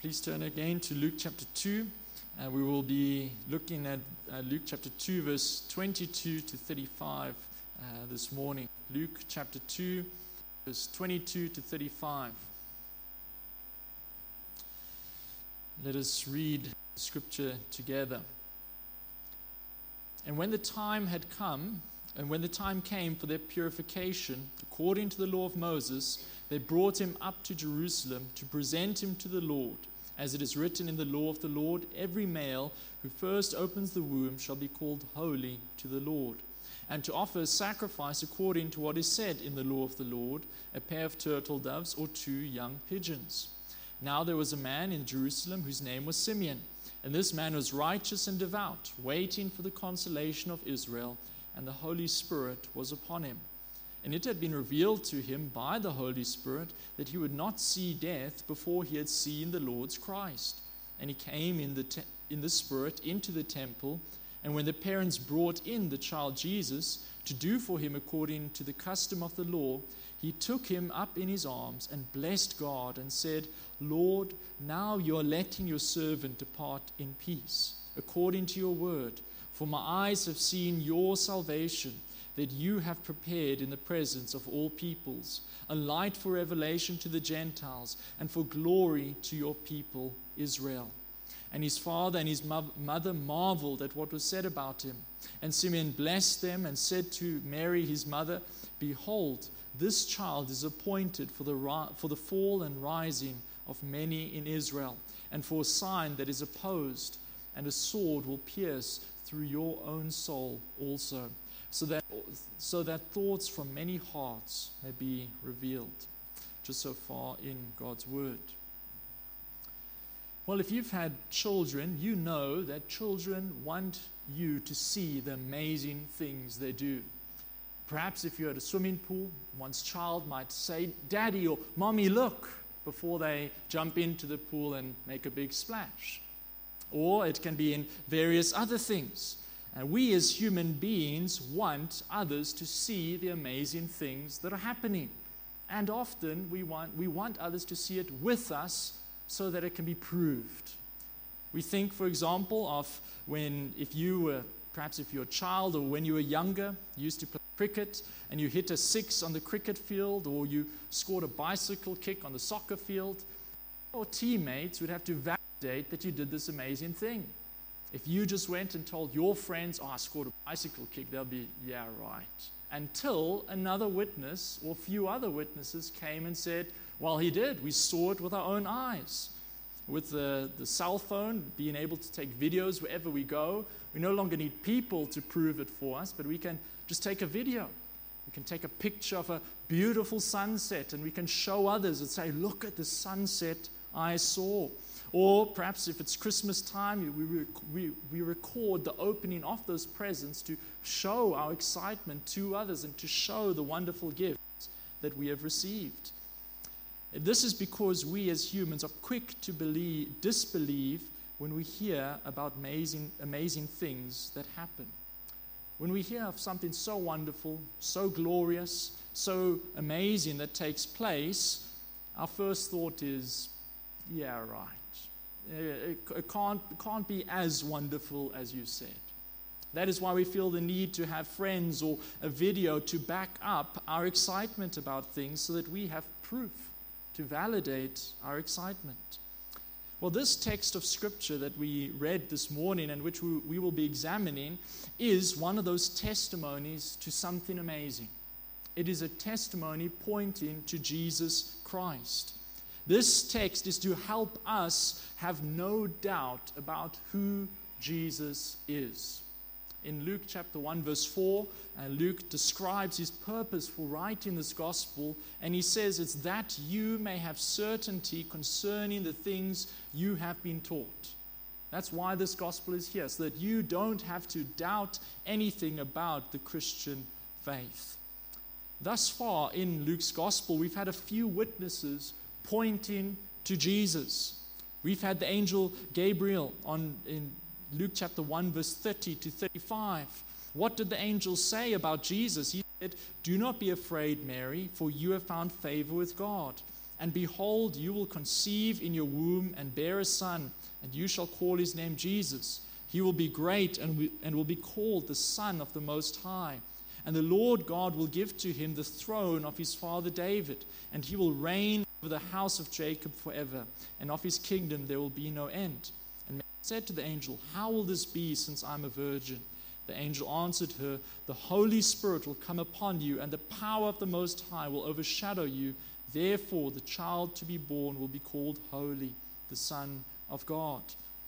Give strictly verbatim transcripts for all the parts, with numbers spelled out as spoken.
Please turn again to Luke chapter two. Uh, we will be looking at uh, Luke chapter two, verse twenty-two to thirty-five uh, this morning. Luke chapter two, verse twenty-two to thirty-five. Let us read scripture together. And when the time had come, and when the time came for their purification, according to the law of Moses, they brought him up to Jerusalem to present him to the Lord. As it is written in the law of the Lord, every male who first opens the womb shall be called holy to the Lord. And to offer a sacrifice according to what is said in the law of the Lord, a pair of turtle doves or two young pigeons. Now there was a man in Jerusalem whose name was Simeon. And this man was righteous and devout, waiting for the consolation of Israel, and the Holy Spirit was upon him. And it had been revealed to him by the Holy Spirit that he would not see death before he had seen the Lord's Christ. And he came in the te- in the Spirit into the temple, and when the parents brought in the child Jesus to do for him according to the custom of the law, he took him up in his arms and blessed God and said, Lord, now you are letting your servant depart in peace, according to your word. For my eyes have seen your salvation, that you have prepared in the presence of all peoples, a light for revelation to the Gentiles, and for glory to your people Israel. And his father and his mo- mother marveled at what was said about him. And Simeon blessed them and said to Mary his mother, Behold, this child is appointed for the ri- for the fall and rising of many in Israel, and for a sign that is opposed, and a sword will pierce through your own soul also, so that so that thoughts from many hearts may be revealed. Just so far in God's word. Well, if you've had children, you know that children want you to see the amazing things they do. Perhaps if you're at a swimming pool, one's child might say, Daddy or Mommy, look, before they jump into the pool and make a big splash. Or it can be in various other things. And we as human beings want others to see the amazing things that are happening. And often we want, we want others to see it with us so that it can be proved. We think, for example, of when if you were, perhaps if you're a child or when you were younger, you used to play cricket and you hit a six on the cricket field, or you scored a bicycle kick on the soccer field, your teammates would have to validate that you did this amazing thing. If you just went and told your friends, oh, I scored a bicycle kick, they'll be, yeah, right. Until another witness or a few other witnesses came and said, well, he did. We saw it with our own eyes. With the, the cell phone, being able to take videos wherever we go, we no longer need people to prove it for us, but we can just take a video. We can take a picture of a beautiful sunset and we can show others and say, look at the sunset I saw. Or perhaps if it's Christmas time, we, we, we record the opening of those presents to show our excitement to others and to show the wonderful gifts that we have received. This is because we as humans are quick to believe, disbelieve when we hear about amazing, amazing things that happen. When we hear of something so wonderful, so glorious, so amazing that takes place, our first thought is, yeah, right. It, it can't, it can't be as wonderful as you said. That is why we feel the need to have friends or a video to back up our excitement about things so that we have proof to validate our excitement. Well, this text of Scripture that we read this morning and which we, we will be examining is one of those testimonies to something amazing. It is a testimony pointing to Jesus Christ. This text is to help us have no doubt about who Jesus is. In Luke chapter one, verse four, uh, Luke describes his purpose for writing this gospel, and he says it's that you may have certainty concerning the things you have been taught. That's why this gospel is here, so that you don't have to doubt anything about the Christian faith. Thus far in Luke's gospel, we've had a few witnesses pointing to Jesus. We've had the angel Gabriel on in Luke chapter one, verse thirty to thirty-five. What did the angel say about Jesus? He said, do not be afraid, Mary, for you have found favor with God. And behold, you will conceive in your womb and bear a son, and you shall call his name Jesus. He will be great and wi- and will be called the Son of the Most High. And the Lord God will give to him the throne of his father David, and he will reign over the house of Jacob forever, and of his kingdom there will be no end. And Mary said to the angel, How will this be, since I am a virgin? The angel answered her, The Holy Spirit will come upon you, and the power of the Most High will overshadow you. Therefore the child to be born will be called Holy, the Son of God.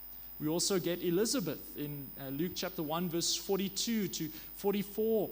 We also get Elizabeth in uh, Luke chapter one, verse forty-two to forty-four.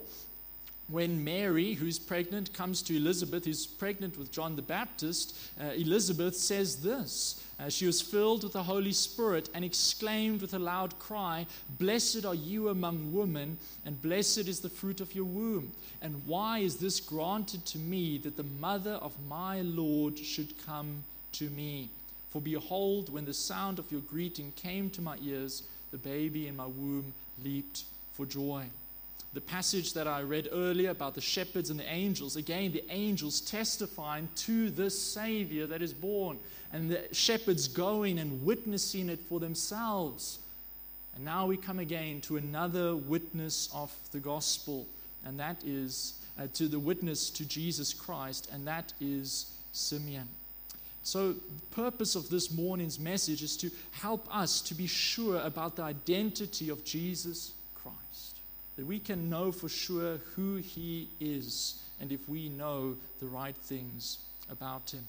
When Mary, who's pregnant, comes to Elizabeth, who's pregnant with John the Baptist, uh, Elizabeth says this. Uh, she was filled with the Holy Spirit and exclaimed with a loud cry, Blessed are you among women, and blessed is the fruit of your womb. And why is this granted to me, that the mother of my Lord should come to me? For behold, when the sound of your greeting came to my ears, the baby in my womb leaped for joy. The passage that I read earlier about the shepherds and the angels, again, the angels testifying to this Savior that is born, and the shepherds going and witnessing it for themselves. And now we come again to another witness of the gospel, and that is uh, to the witness to Jesus Christ, and that is Simeon. So the purpose of this morning's message is to help us to be sure about the identity of Jesus Christ, that we can know for sure who he is and if we know the right things about him.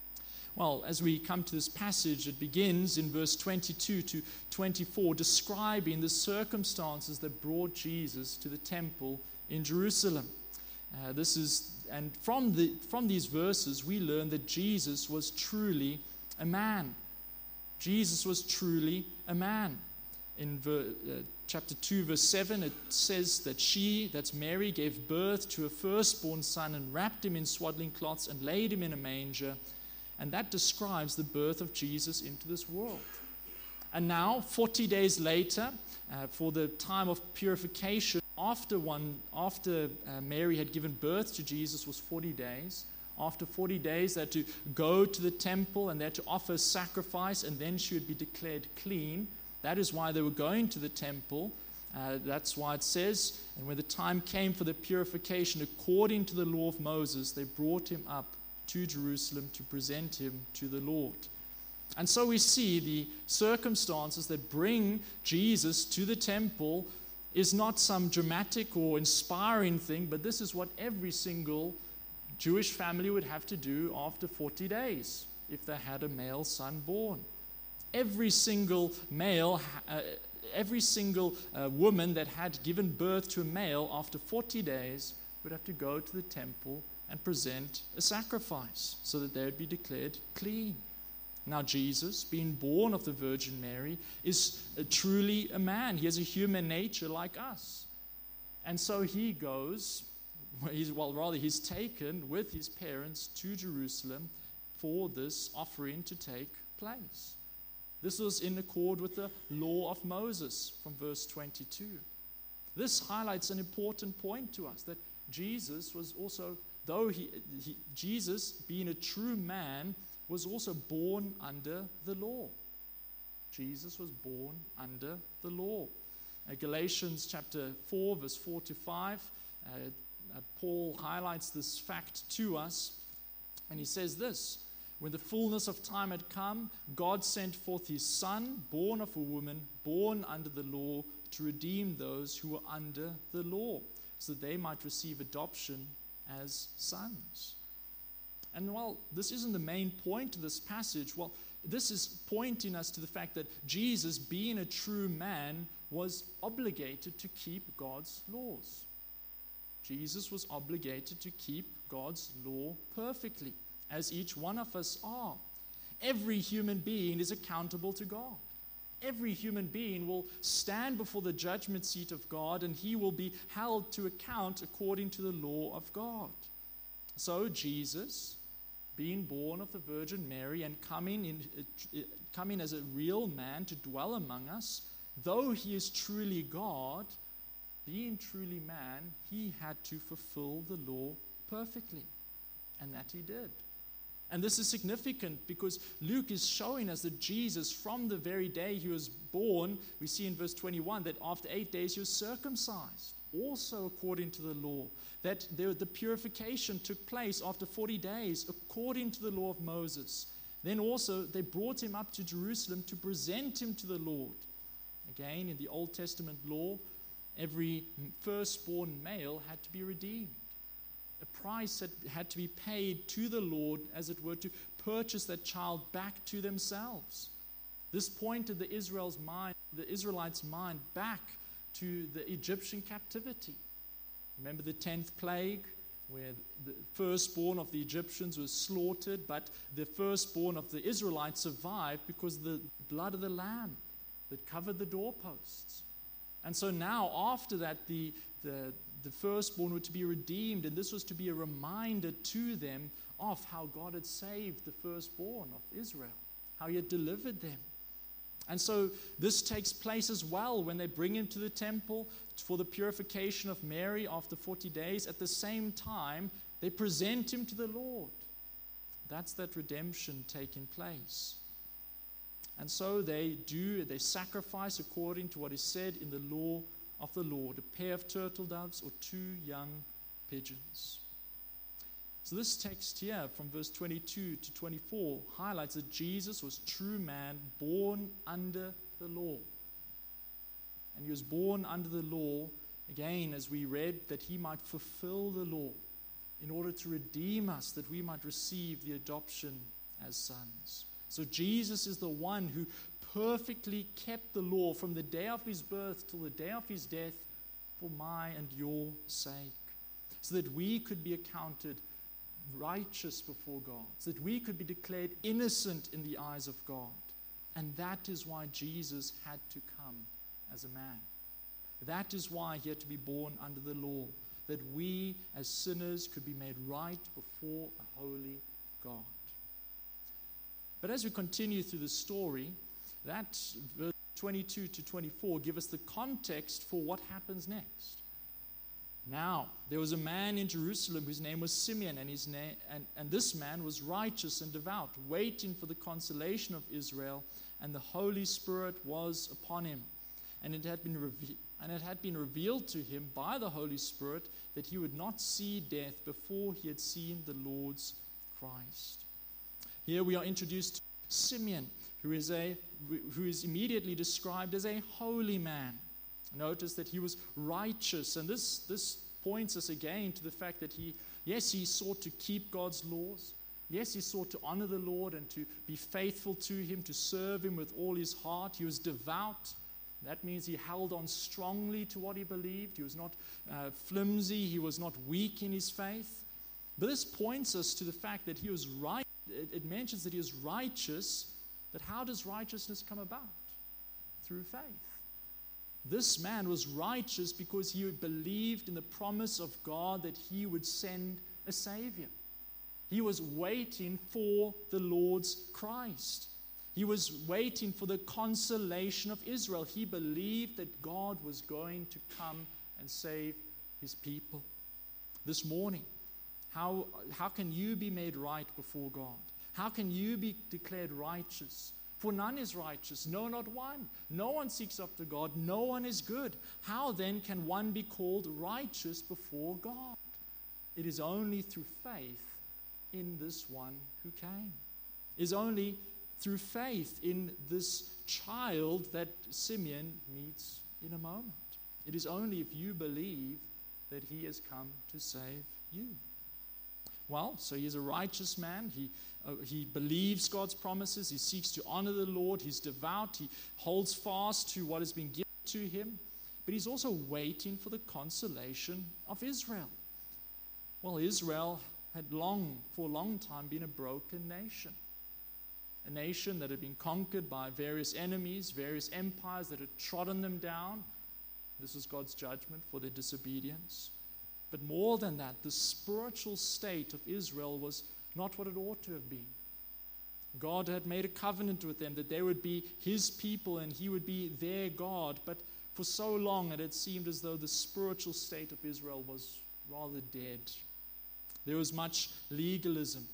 Well, as we come to this passage, it begins in verse twenty-two to twenty-four, describing the circumstances that brought Jesus to the temple in Jerusalem. Uh, this is, and from the from these verses, we learn that Jesus was truly a man. Jesus was truly a man. In ver, uh, chapter two, verse seven, it says that she, that's Mary, gave birth to a firstborn son and wrapped him in swaddling cloths and laid him in a manger. And that describes the birth of Jesus into this world. And now, forty days later, uh, for the time of purification, after one, after uh, Mary had given birth to Jesus, was forty days. After forty days, they had to go to the temple and they had to offer sacrifice, and then she would be declared clean. That is why they were going to the temple. Uh, that's why it says, and when the time came for the purification, according to the law of Moses, they brought him up to Jerusalem to present him to the Lord. And so we see the circumstances that bring Jesus to the temple is not some dramatic or inspiring thing, but this is what every single Jewish family would have to do after forty days if they had a male son born. Every single male, uh, every single uh, woman that had given birth to a male after forty days would have to go to the temple and present a sacrifice so that they would be declared clean. Now Jesus, being born of the Virgin Mary, is a, truly a man. He has a human nature like us. And so he goes, he's, well rather he's taken with his parents to Jerusalem for this offering to take place. This was in accord with the law of Moses from verse twenty-two. This highlights an important point to us, that Jesus was also Though he, he, Jesus, being a true man, was also born under the law. Jesus was born under the law. Uh, Galatians chapter four, verse four to five, uh, uh, Paul highlights this fact to us, and he says this: When the fullness of time had come, God sent forth his Son, born of a woman, born under the law, to redeem those who were under the law, so that they might receive adoption as sons. And while this isn't the main point of this passage, well, this is pointing us to the fact that Jesus, being a true man, was obligated to keep God's laws. Jesus was obligated to keep God's law perfectly, as each one of us are. Every human being is accountable to God. Every human being will stand before the judgment seat of God, and he will be held to account according to the law of God. So Jesus, being born of the Virgin Mary and coming in, coming as a real man to dwell among us, though he is truly God, being truly man, he had to fulfill the law perfectly, and that he did. And this is significant because Luke is showing us that Jesus, from the very day he was born, we see in verse twenty-one that after eight days he was circumcised, also according to the law. That the, the purification took place after forty days, according to the law of Moses. Then also they brought him up to Jerusalem to present him to the Lord. Again, in the Old Testament law, every firstborn male had to be redeemed. A price had, had to be paid to the Lord, as it were, to purchase that child back to themselves. This pointed the Israel's mind, the Israelites' mind back to the Egyptian captivity. Remember the tenth plague, where the firstborn of the Egyptians was slaughtered, but the firstborn of the Israelites survived because of the blood of the lamb that covered the doorposts. And so now, after that, the, the, the firstborn were to be redeemed, and this was to be a reminder to them of how God had saved the firstborn of Israel, how he had delivered them. And so this takes place as well when they bring him to the temple for the purification of Mary after forty days. At the same time, they present him to the Lord. That's that redemption taking place. And so they do, they sacrifice according to what is said in the law of the Lord, a pair of turtle doves or two young pigeons. So this text here from verse twenty-two to twenty-four highlights that Jesus was true man, born under the law. And he was born under the law, again, as we read, that he might fulfill the law in order to redeem us, that we might receive the adoption as sons. So Jesus is the one who perfectly kept the law from the day of his birth till the day of his death for my and your sake, so that we could be accounted righteous before God, so that we could be declared innocent in the eyes of God. And that is why Jesus had to come as a man. That is why he had to be born under the law, that we as sinners could be made right before a holy God. But as we continue through the story, that verse twenty-two to twenty-four give us the context for what happens next. Now, there was a man in Jerusalem whose name was Simeon, and, his na- and, and this man was righteous and devout, waiting for the consolation of Israel, and the Holy Spirit was upon him. And it had been reve- and it had been revealed to him by the Holy Spirit that he would not see death before he had seen the Lord's Christ. Here we are introduced to Simeon, who is, a, who is immediately described as a holy man. Notice that he was righteous, and this, this points us again to the fact that he, yes, he sought to keep God's laws. Yes, he sought to honor the Lord and to be faithful to him, to serve him with all his heart. He was devout. That means he held on strongly to what he believed. He was not uh, flimsy. He was not weak in his faith. But this points us to the fact that he was right. It, it mentions that he was righteous. That how does righteousness come about? Through faith. This man was righteous because he believed in the promise of God that he would send a Savior. He was waiting for the Lord's Christ. He was waiting for the consolation of Israel. He believed that God was going to come and save his people. This morning, how, how can you be made right before God? How can you be declared righteous? For none is righteous, no, not one. No one seeks after God, no one is good. How then can one be called righteous before God? It is only through faith in this one who came. It is only through faith in this child that Simeon meets in a moment. It is only if you believe that he has come to save you. Well, so he is a righteous man. He uh, he believes God's promises. He seeks to honor the Lord. He's devout. He holds fast to what has been given to him. But he's also waiting for the consolation of Israel. Well, Israel had long, for a long time, been a broken nation. A nation that had been conquered by various enemies, various empires that had trodden them down. This was God's judgment for their disobedience. But more than that, the spiritual state of Israel was not what it ought to have been. God had made a covenant with them that they would be his people and he would be their God. But for so long it had seemed as though the spiritual state of Israel was rather dead. There was much legalism.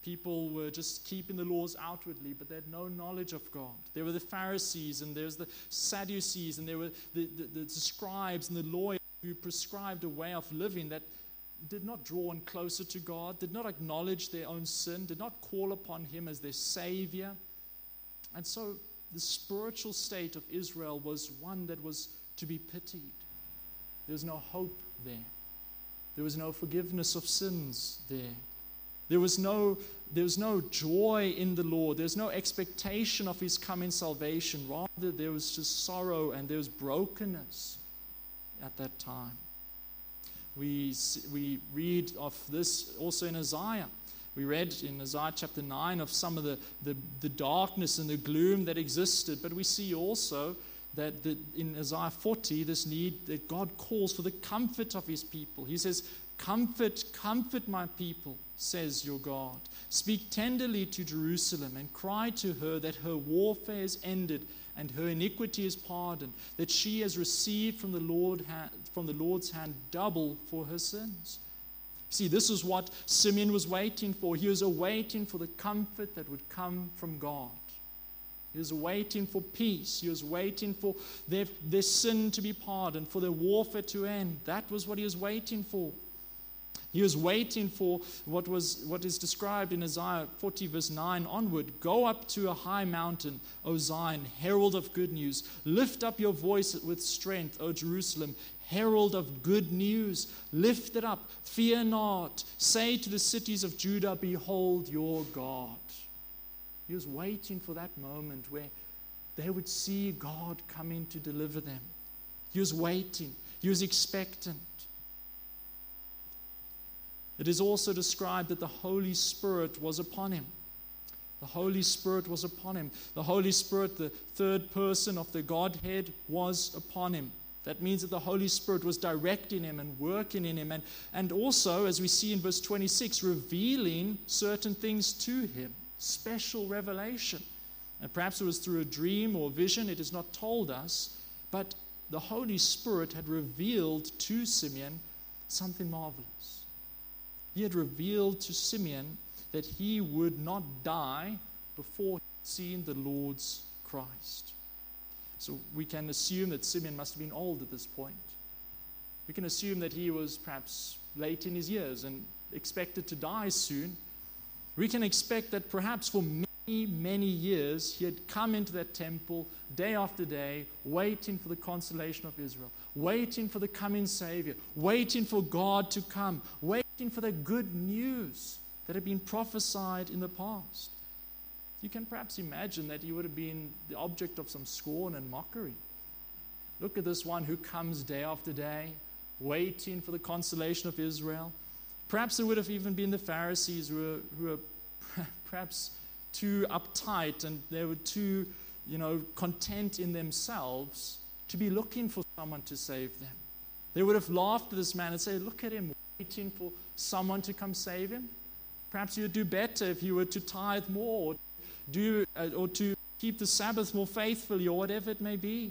People were just keeping the laws outwardly, but they had no knowledge of God. There were the Pharisees, and there was the Sadducees, and there were the, the, the scribes and the lawyers who prescribed a way of living that did not draw on closer to God, did not acknowledge their own sin, did not call upon Him as their Savior. And so the spiritual state of Israel was one that was to be pitied. There was no hope there. There was no forgiveness of sins there. There was no, there was no joy in the Lord. There was no expectation of His coming salvation. Rather, there was just sorrow and there was brokenness at that time. We, we read of this also in Isaiah. We read in Isaiah chapter nine of some of the, the, the darkness and the gloom that existed. But we see also that the, in Isaiah forty, this need that God calls for the comfort of His people. He says, "Comfort, comfort my people, says your God. Speak tenderly to Jerusalem and cry to her that her warfare is ended and her iniquity is pardoned, that she has received from the Lord from the Lord's hand double for her sins." See, this is what Simeon was waiting for. He was awaiting for the comfort that would come from God. He was waiting for peace. He was waiting for their, their sin to be pardoned, for their warfare to end. That was what he was waiting for. He was waiting for what was what is described in Isaiah forty, verse nine onward. "Go up to a high mountain, O Zion, herald of good news. Lift up your voice with strength, O Jerusalem, herald of good news. Lift it up, fear not. Say to the cities of Judah, behold your God." He was waiting for that moment where they would see God coming to deliver them. He was waiting. He was expectant. It is also described that the Holy Spirit was upon him. The Holy Spirit was upon him. The Holy Spirit, the third person of the Godhead, was upon him. That means that the Holy Spirit was directing him and working in him. And, and also, as we see in verse twenty-six, revealing certain things to him. Special revelation. And perhaps it was through a dream or vision. It is not told us. But the Holy Spirit had revealed to Simeon something marvelous. He had revealed to Simeon that he would not die before seeing the Lord's Christ. So we can assume that Simeon must have been old at this point. We can assume that he was perhaps late in his years and expected to die soon. We can expect that perhaps for many, many years he had come into that temple day after day, waiting for the consolation of Israel, waiting for the coming Savior, waiting for God to come, waiting for the good news that had been prophesied in the past. You can perhaps imagine that he would have been the object of some scorn and mockery. Look at this one who comes day after day, waiting for the consolation of Israel. Perhaps it would have even been the Pharisees who were, who were perhaps too uptight and they were too, you know, content in themselves to be looking for someone to save them. They would have laughed at this man and say, "Look at him, waiting for someone to come save him. Perhaps you would do better if you were to tithe more, or do uh, or to keep the Sabbath more faithfully, or whatever it may be."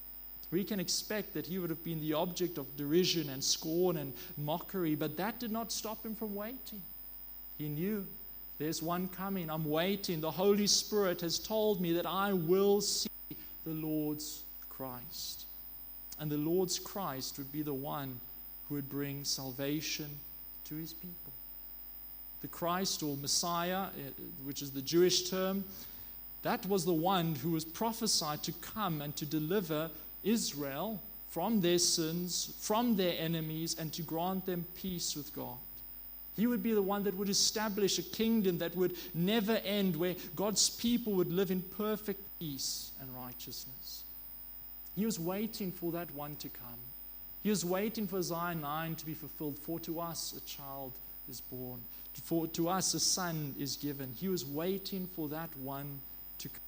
We can expect that he would have been the object of derision and scorn and mockery, but that did not stop him from waiting. He knew, there's one coming. I'm waiting. The Holy Spirit has told me that I will see the Lord's Christ. And the Lord's Christ would be the one who would bring salvation to his people. The Christ, or Messiah, which is the Jewish term, that was the one who was prophesied to come and to deliver Israel from their sins, from their enemies, and to grant them peace with God. He would be the one that would establish a kingdom that would never end, where God's people would live in perfect peace and righteousness. He was waiting for that one to come. He was waiting for Isaiah nine to be fulfilled. For to us a child is born. For to us a son is given. He was waiting for that one to come.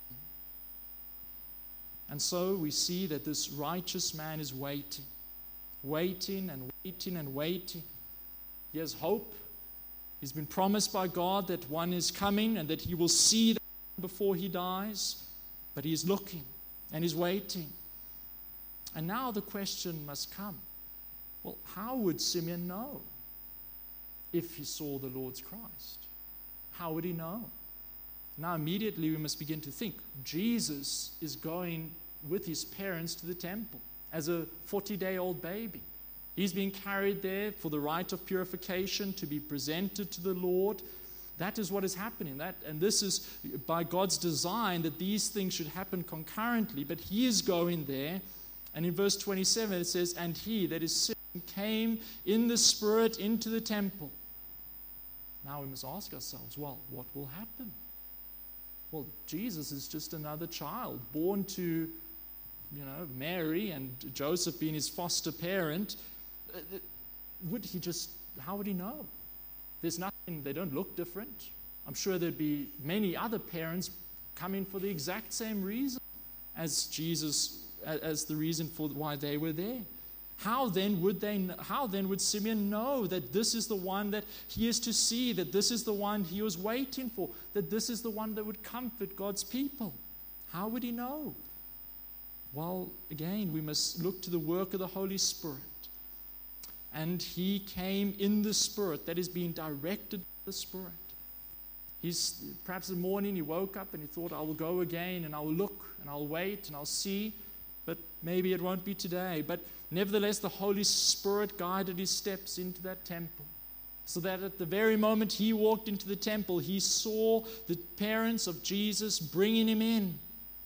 And so we see that this righteous man is waiting, waiting and waiting and waiting. He has hope. He's been promised by God that one is coming and that he will see that before he dies. But he is looking and he's waiting. And now the question must come. Well, how would Simeon know if he saw the Lord's Christ? How would he know? Now immediately we must begin to think, Jesus is going with his parents to the temple as a forty-day-old baby. He's being carried there for the rite of purification to be presented to the Lord. That is what is happening. That, and this is by God's design that these things should happen concurrently. But he is going there. And in verse twenty-seven it says, and he, that is Simeon, came in the Spirit into the temple. Now we must ask ourselves, well, what will happen? Well, Jesus is just another child born to, you know, Mary and Joseph being his foster parent. Would he just, how would he know? There's nothing, they don't look different. I'm sure there'd be many other parents coming for the exact same reason as Jesus, as the reason for why they were there. How then would they, how then would Simeon know that this is the one that he is to see, that this is the one he was waiting for, that this is the one that would comfort God's people? How would he know? Well, again, we must look to the work of the Holy Spirit. And he came in the Spirit, that is being directed by the Spirit. He's, perhaps in the morning he woke up and he thought, I will go again and I will look and I'll wait and I'll see, but maybe it won't be today. But nevertheless, the Holy Spirit guided his steps into that temple, so that at the very moment he walked into the temple, he saw the parents of Jesus bringing him in.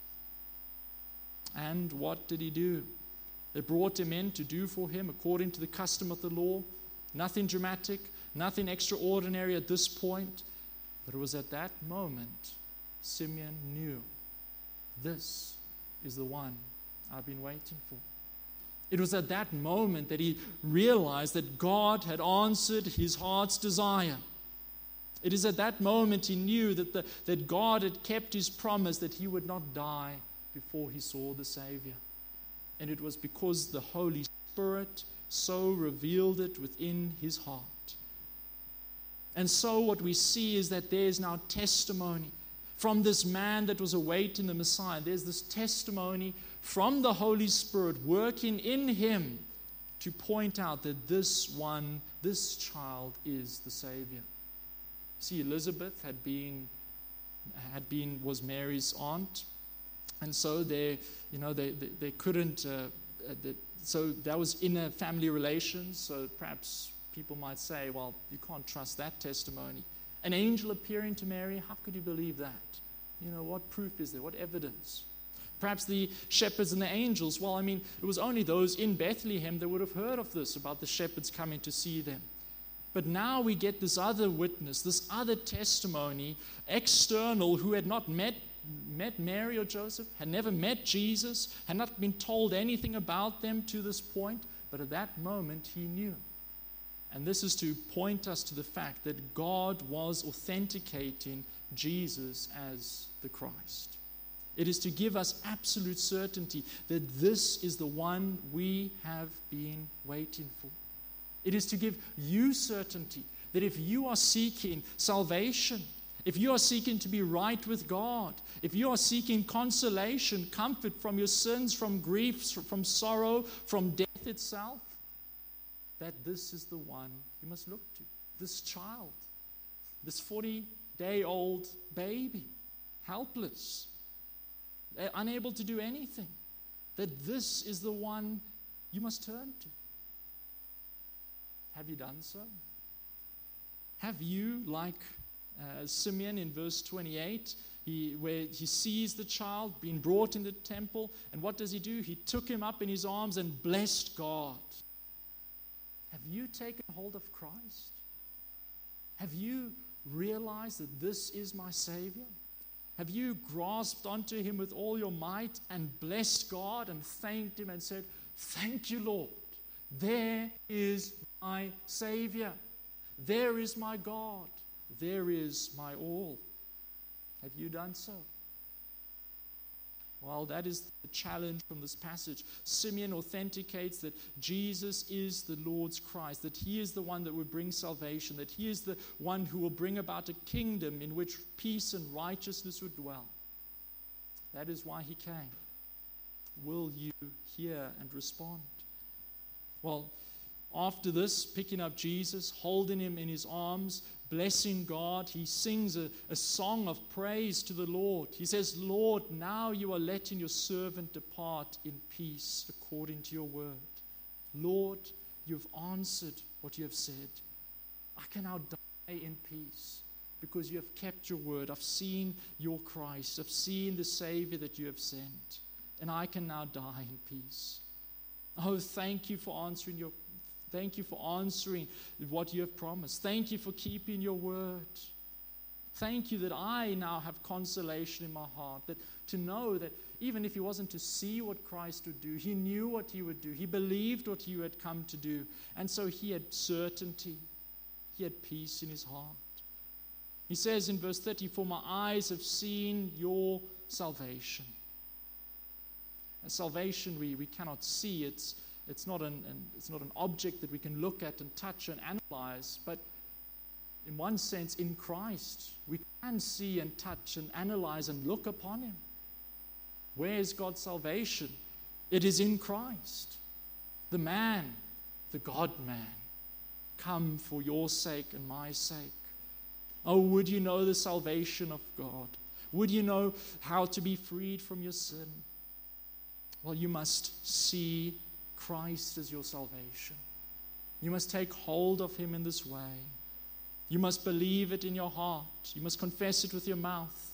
And what did he do? They brought him in to do for him according to the custom of the law. Nothing dramatic, nothing extraordinary at this point. But it was at that moment Simeon knew, this is the one I've been waiting for. It was at that moment that he realized that God had answered his heart's desire. It is at that moment he knew that, the, that God had kept his promise that he would not die before he saw the Savior. And it was because the Holy Spirit so revealed it within his heart. And so what we see is that there is now testimony from this man that was awaiting the Messiah. There's this testimony from the Holy Spirit working in him to point out that this one, this child is the Savior. See, Elizabeth had been, had been was Mary's aunt. And so they, you know, they, they, they couldn't, uh, they, so that was inner family relations. So perhaps people might say, well, you can't trust that testimony. An angel appearing to Mary, how could you believe that? You know, what proof is there? What evidence? Perhaps the shepherds and the angels, well, I mean, it was only those in Bethlehem that would have heard of this, about the shepherds coming to see them. But now we get this other witness, this other testimony, external, who had not met met Mary or Joseph, had never met Jesus, had not been told anything about them to this point, but at that moment he knew. And this is to point us to the fact that God was authenticating Jesus as the Christ. It is to give us absolute certainty that this is the one we have been waiting for. It is to give you certainty that if you are seeking salvation, if you are seeking to be right with God, if you are seeking consolation, comfort from your sins, from griefs, from sorrow, from death itself, that this is the one you must look to. This child, this forty-day-old baby, helpless, unable to do anything, that this is the one you must turn to. Have you done so? Have you, like Uh, Simeon in verse twenty-eight, he, where he sees the child being brought into the temple, and what does he do? He took him up in his arms and blessed God. Have you taken hold of Christ? Have you realized that this is my Savior? Have you grasped onto him with all your might and blessed God and thanked him and said, thank you, Lord. There is my Savior. There is my God. There is my all. Have you done so? Well, that is the challenge from this passage. Simeon authenticates that Jesus is the Lord's Christ, that he is the one that will bring salvation, that he is the one who will bring about a kingdom in which peace and righteousness would dwell. That is why he came. Will you hear and respond? Well, after this, picking up Jesus, holding him in his arms, blessing God, he sings a, a song of praise to the Lord. He says, Lord, now you are letting your servant depart in peace according to your word. Lord, you've answered what you have said. I can now die in peace because you have kept your word. I've seen your Christ. I've seen the Savior that you have sent. And I can now die in peace. Oh, thank you for answering your Thank you for answering what you have promised. Thank you for keeping your word. Thank you that I now have consolation in my heart, that to know that even if he wasn't to see what Christ would do, he knew what he would do. He believed what you had come to do. And so he had certainty. He had peace in his heart. He says in verse thirty, for my eyes have seen your salvation. And salvation we, we cannot see. It's It's not an, an it's not an object that we can look at and touch and analyze, but in one sense, in Christ, we can see and touch and analyze and look upon him. Where is God's salvation? It is in Christ. The man, the God-man, come for your sake and my sake. Oh, would you know the salvation of God? Would you know how to be freed from your sin? Well, you must see Christ as your salvation. You must take hold of him in this way. You must believe it in your heart. You must confess it with your mouth.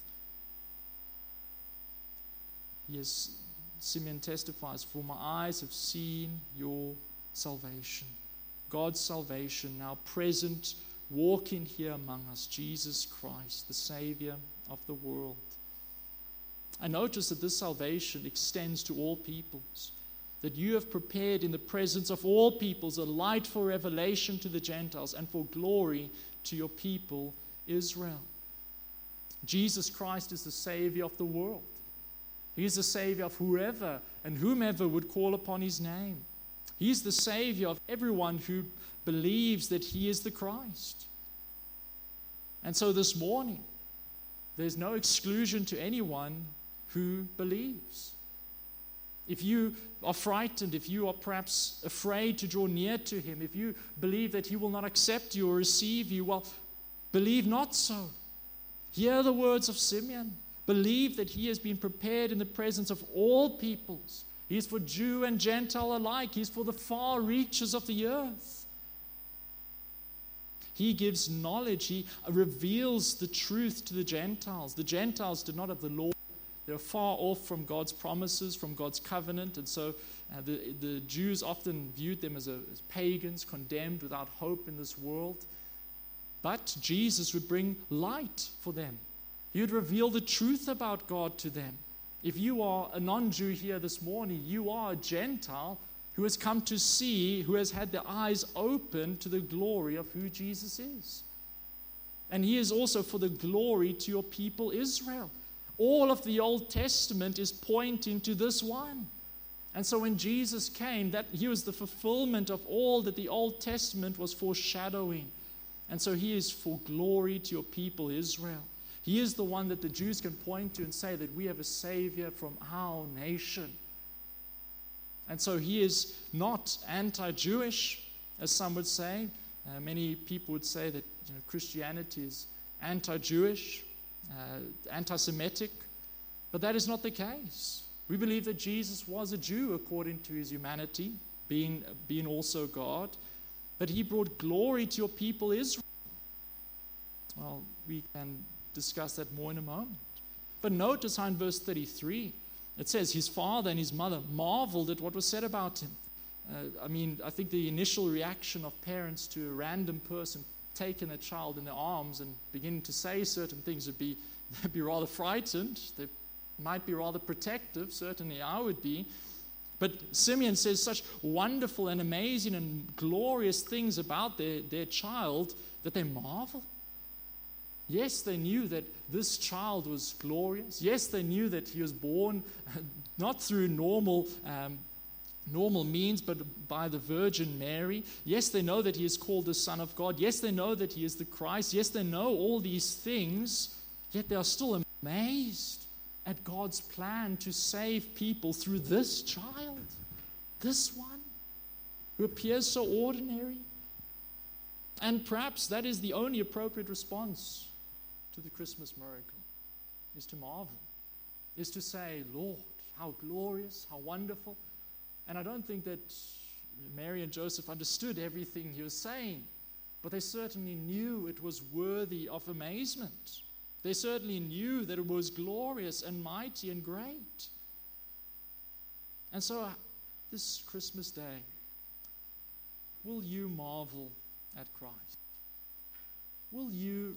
Yes, Simeon testifies, for my eyes have seen your salvation. God's salvation, now present, walking here among us, Jesus Christ, the Savior of the world. I notice that this salvation extends to all peoples, that you have prepared in the presence of all peoples a light for revelation to the Gentiles and for glory to your people, Israel. Jesus Christ is the Savior of the world. He is the Savior of whoever and whomever would call upon his name. He is the Savior of everyone who believes that he is the Christ. And so this morning, there's no exclusion to anyone who believes. If you are frightened, if you are perhaps afraid to draw near to him, if you believe that he will not accept you or receive you, well, believe not so. Hear the words of Simeon. Believe that he has been prepared in the presence of all peoples. He is for Jew and Gentile alike. He is for the far reaches of the earth. He gives knowledge. He reveals the truth to the Gentiles. The Gentiles did not have the law. They're far off from God's promises, from God's covenant, and so uh, the, the Jews often viewed them as, a, as pagans, condemned without hope in this world. But Jesus would bring light for them. He would reveal the truth about God to them. If you are a non-Jew here this morning, you are a Gentile who has come to see, who has had their eyes open to the glory of who Jesus is. And he is also for the glory to your people Israel. All of the Old Testament is pointing to this one. And so when Jesus came, that he was the fulfillment of all that the Old Testament was foreshadowing. And so he is for glory to your people Israel. He is the one that the Jews can point to and say that we have a Savior from our nation. And so he is not anti-Jewish, as some would say. Uh, many people would say that you know, Christianity is anti-Jewish. Uh, anti-Semitic, but that is not the case. We believe that Jesus was a Jew according to his humanity, being, being also God, but he brought glory to your people Israel. Well, we can discuss that more in a moment. But notice how in verse thirty-three, it says, his father and his mother marveled at what was said about him. Uh, I mean, I think the initial reaction of parents to a random person taking a child in their arms and beginning to say certain things would be, they'd be rather frightened. They might be rather protective. Certainly I would be. But Simeon says such wonderful and amazing and glorious things about their, their child that they marvel. Yes, they knew that this child was glorious. Yes, they knew that he was born not through normal um, normal means, but by the Virgin Mary. Yes, they know that he is called the Son of God. Yes, they know that he is the Christ. Yes, they know all these things, yet they are still amazed at God's plan to save people through this child, this one, who appears so ordinary. And perhaps that is the only appropriate response to the Christmas miracle, is to marvel, is to say, Lord, how glorious, how wonderful. And I don't think that Mary and Joseph understood everything he was saying, but they certainly knew it was worthy of amazement. They certainly knew that it was glorious and mighty and great. And so this Christmas day, will you marvel at Christ? Will you,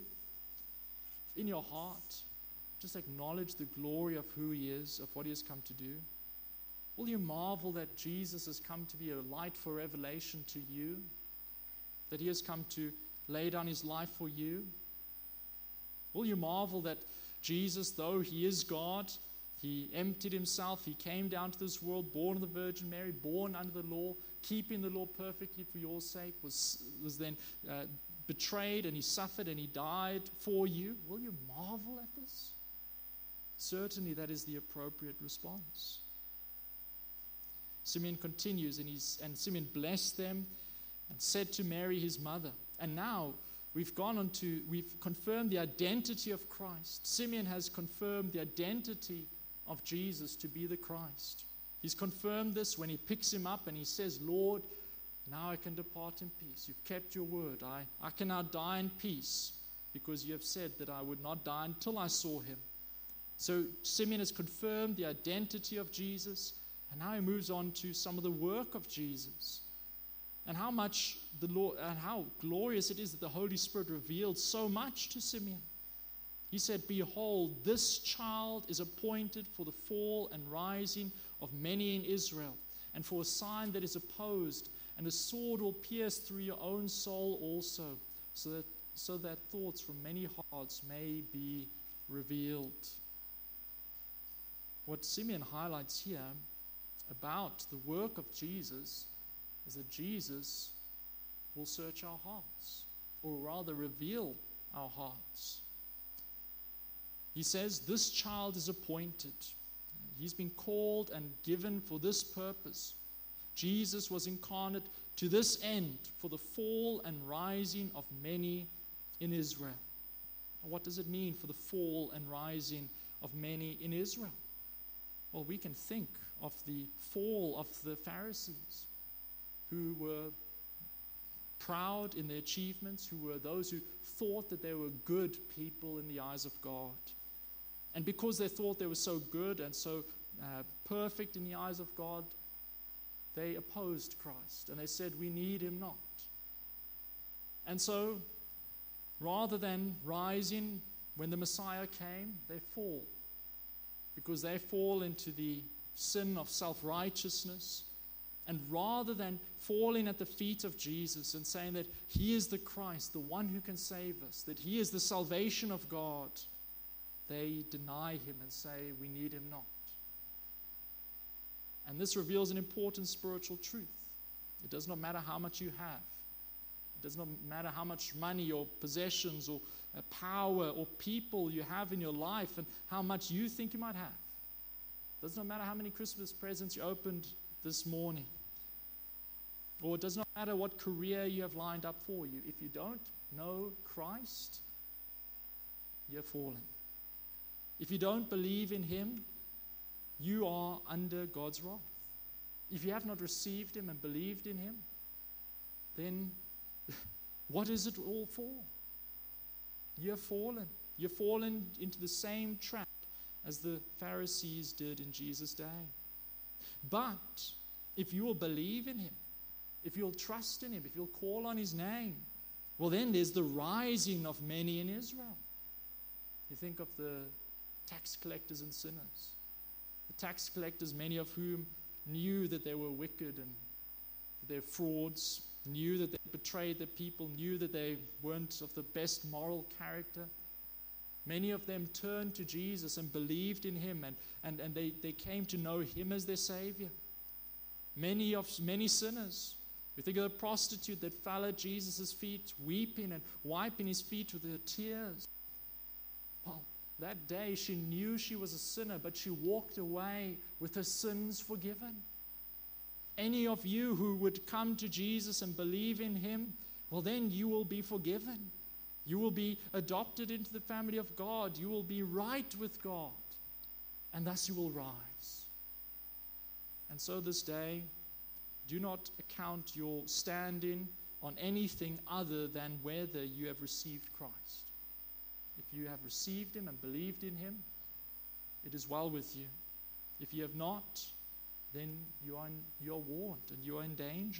in your heart, just acknowledge the glory of who he is, of what he has come to do? Will you marvel that Jesus has come to be a light for revelation to you? That he has come to lay down his life for you? Will you marvel that Jesus, though he is God, he emptied himself, he came down to this world, born of the Virgin Mary, born under the law, keeping the law perfectly for your sake, was, was then uh, betrayed, and he suffered and he died for you? Will you marvel at this? Certainly that is the appropriate response. Simeon continues, and, he's, and Simeon blessed them and said to Mary his mother. And now we've gone on to, we've confirmed the identity of Christ. Simeon has confirmed the identity of Jesus to be the Christ. He's confirmed this when he picks him up and he says, Lord, now I can depart in peace. You've kept your word. I, I can now die in peace because you have said that I would not die until I saw him. So Simeon has confirmed the identity of Jesus, and now he moves on to some of the work of Jesus. And how much the Lord, and how glorious it is that the Holy Spirit revealed so much to Simeon. He said, Behold, this child is appointed for the fall and rising of many in Israel, and for a sign that is opposed, and a sword will pierce through your own soul also, so that, so that thoughts from many hearts may be revealed. What Simeon highlights here about the work of Jesus is that Jesus will search our hearts, or rather reveal our hearts. He says, this child is appointed. He's been called and given for this purpose. Jesus was incarnate to this end, for the fall and rising of many in Israel. What does it mean for the fall and rising of many in Israel? Well, we can think of the fall of the Pharisees, who were proud in their achievements, who were those who thought that they were good people in the eyes of God. And because they thought they were so good and so uh, perfect in the eyes of God, they opposed Christ. And they said, we need him not. And so, rather than rising when the Messiah came, they fall. Because they fall into the sin of self-righteousness. And rather than falling at the feet of Jesus and saying that he is the Christ, the one who can save us, that he is the salvation of God, they deny him and say, we need him not. And this reveals an important spiritual truth. It does not matter how much you have. It does not matter how much money or possessions or uh, power or people you have in your life and how much you think you might have. It does not matter how many Christmas presents you opened this morning. Or it does not matter what career you have lined up for you. If you don't know Christ, you're fallen. If you don't believe in him, you are under God's wrath. If you have not received him and believed in him, then what is it all for? You're fallen. You're fallen into the same trap as the Pharisees did in Jesus' day. But if you will believe in him, if you'll trust in him, if you'll call on his name, well, then there's the rising of many in Israel. You think of the tax collectors and sinners. The tax collectors, many of whom knew that they were wicked and they're frauds, knew that they betrayed their people, knew that they weren't of the best moral character. Many of them turned to Jesus and believed in him, and, and, and they, they came to know him as their Savior. Many of many sinners. We think of the prostitute that fell at Jesus' feet, weeping and wiping his feet with her tears. Well, that day she knew she was a sinner, but she walked away with her sins forgiven. Any of you who would come to Jesus and believe in him, well, well, then you will be forgiven. You will be adopted into the family of God. You will be right with God. And thus you will rise. And so this day, do not account your standing on anything other than whether you have received Christ. If you have received him and believed in him, it is well with you. If you have not, then you are, in, you are warned and you are in danger.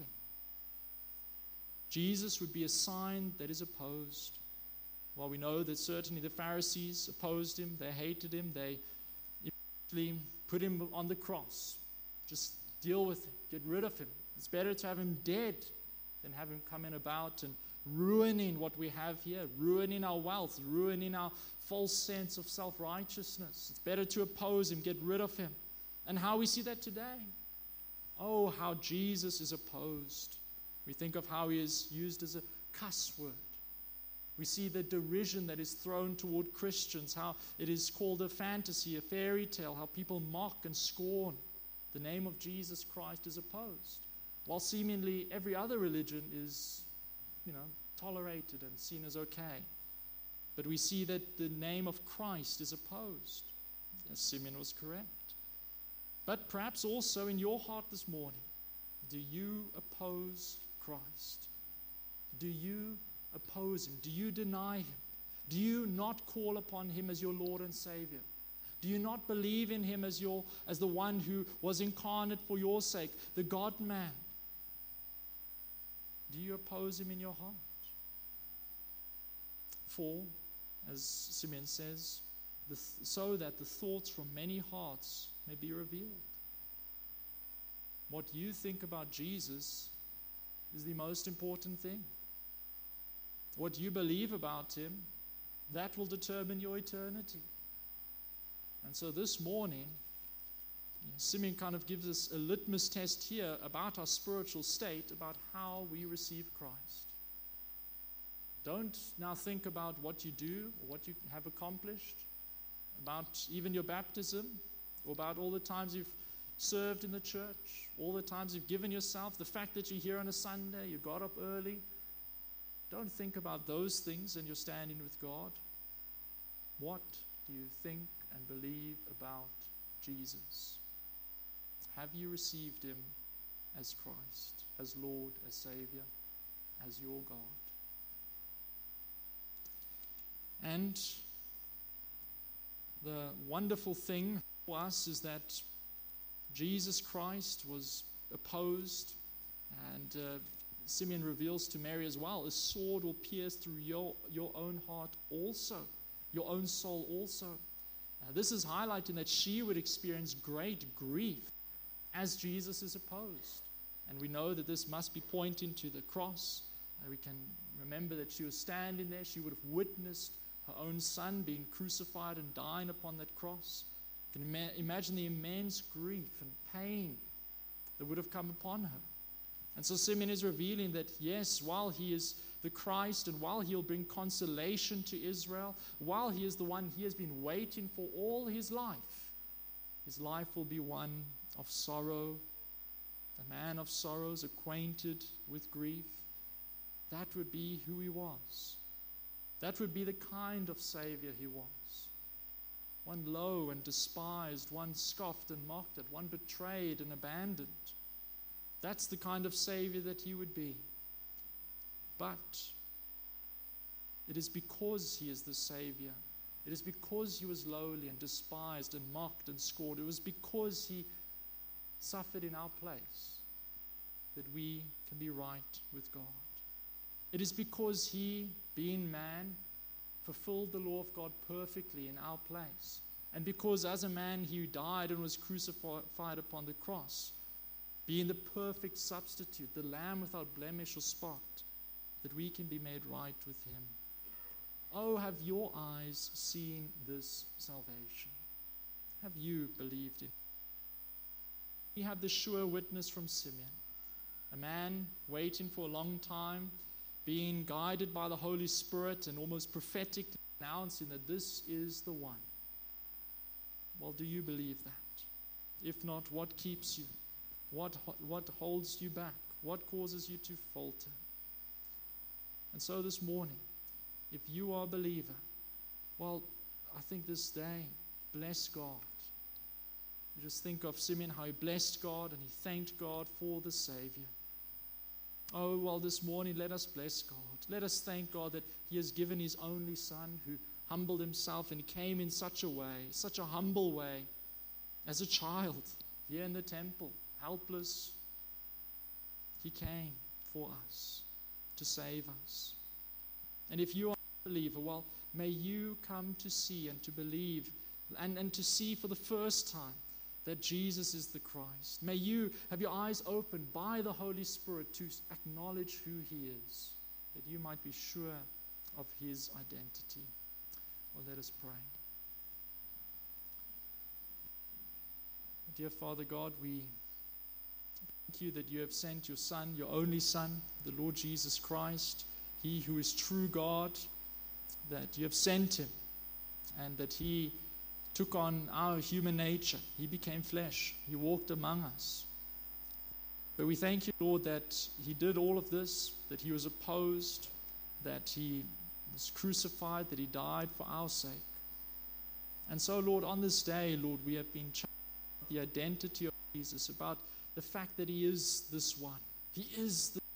Jesus would be a sign that is opposed. While we know that certainly the Pharisees opposed him, they hated him, they immediately put him on the cross. Just deal with him, get rid of him. It's better to have him dead than have him come in about and ruining what we have here, ruining our wealth, ruining our false sense of self-righteousness. It's better to oppose him, get rid of him. And how we see that today. Oh, how Jesus is opposed. We think of how he is used as a cuss word. We see the derision that is thrown toward Christians, how it is called a fantasy, a fairy tale, how people mock and scorn. The name of Jesus Christ is opposed, while seemingly every other religion is, you know, tolerated and seen as okay. But we see that the name of Christ is opposed. As Simeon was correct. But perhaps also in your heart this morning, do you oppose Christ? Do you oppose him? Do you deny him? Do you not call upon him as your Lord and Savior? Do you not believe in him as your as the one who was incarnate for your sake, the God-man? Do you oppose him in your heart? For, as Simeon says, the th- so that the thoughts from many hearts may be revealed. What you think about Jesus is the most important thing. What you believe about him, that will determine your eternity. And so this morning, Simeon kind of gives us a litmus test here about our spiritual state, about how we receive Christ. Don't now think about what you do or what you have accomplished, about even your baptism, or about all the times you've served in the church, all the times you've given yourself, the fact that you're here on a Sunday, you got up early. Don't think about those things and you're standing with God. What do you think and believe about Jesus? Have you received him as Christ, as Lord, as Savior, as your God? And the wonderful thing for us is that Jesus Christ was opposed, and uh, Simeon reveals to Mary as well, a sword will pierce through your, your own heart also, your own soul also. Uh, this is highlighting that she would experience great grief as Jesus is opposed. And we know that this must be pointing to the cross. Uh, we can remember that she was standing there. She would have witnessed her own son being crucified and dying upon that cross. You can ima- imagine the immense grief and pain that would have come upon her. And so Simeon is revealing that, yes, while he is the Christ and while he'll bring consolation to Israel, while he is the one he has been waiting for all his life, his life will be one of sorrow, a man of sorrows, acquainted with grief. That would be who he was. That would be the kind of Savior he was. One low and despised, one scoffed and mocked at, one betrayed and abandoned. That's the kind of Savior that he would be. But it is because he is the Savior. It is because he was lowly and despised and mocked and scorned. It was because he suffered in our place that we can be right with God. It is because he, being man, fulfilled the law of God perfectly in our place. And because as a man he died and was crucified upon the cross, being the perfect substitute, the Lamb without blemish or spot, that we can be made right with him. Oh, have your eyes seen this salvation? Have you believed it? We have the sure witness from Simeon, a man waiting for a long time, being guided by the Holy Spirit and almost prophetically announcing that this is the one. Well, do you believe that? If not, what keeps you? What, what holds you back? What causes you to falter? And so this morning, if you are a believer, well, I think this day, bless God. You just think of Simeon, how he blessed God and he thanked God for the Savior. Oh, well, this morning, let us bless God. Let us thank God that he has given his only Son, who humbled himself and came in such a way, such a humble way, as a child here in the temple, helpless. He came for us to save us. And if you are a believer, well, may you come to see and to believe and, and to see for the first time that Jesus is the Christ. May you have your eyes opened by the Holy Spirit to acknowledge who he is, that you might be sure of his identity. Well, let us pray. Dear Father God, we thank you that you have sent your Son, your only Son, the Lord Jesus Christ, he who is true God, that you have sent him and that he took on our human nature. He became flesh. He walked among us. But we thank you, Lord, that he did all of this, that he was opposed, that he was crucified, that he died for our sake. And so, Lord, on this day, Lord, we have been challenged about the identity of Jesus, about the fact that he is this one. He is the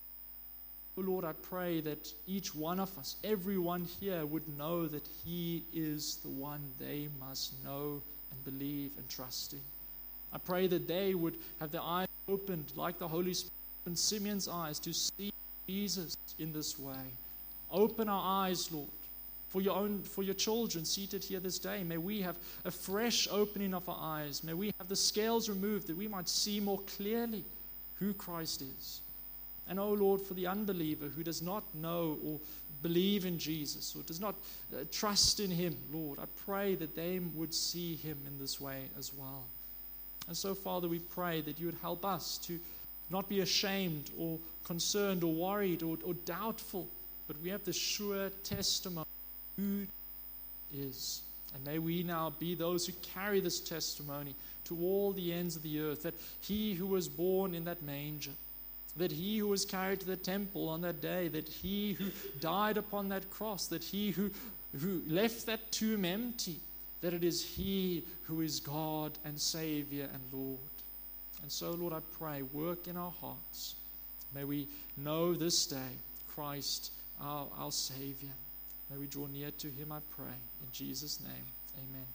Oh Lord, I pray that each one of us, everyone here, would know that he is the one they must know and believe and trust in. I pray that they would have their eyes opened like the Holy Spirit opened Simeon's eyes to see Jesus in this way. Open our eyes, Lord, for your own, for your children seated here this day. May we have a fresh opening of our eyes. May we have the scales removed that we might see more clearly who Christ is. And, oh Lord, for the unbeliever who does not know or believe in Jesus or does not uh, trust in him, Lord, I pray that they would see him in this way as well. And so, Father, we pray that you would help us to not be ashamed or concerned or worried or, or doubtful, but we have the sure testimony of who is. And may we now be those who carry this testimony to all the ends of the earth, that he who was born in that manger, that he who was carried to the temple on that day, that he who died upon that cross, that he who, who left that tomb empty, that it is he who is God and Savior and Lord. And so, Lord, I pray, work in our hearts. May we know this day Christ, our, our Savior. May we draw near to him, I pray. In Jesus' name, amen.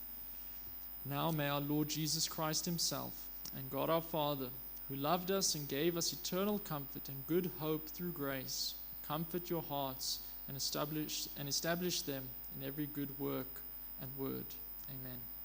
Now may our Lord Jesus Christ himself and God our Father, who loved us and gave us eternal comfort and good hope through grace, comfort your hearts and establish and establish them in every good work and word. Amen.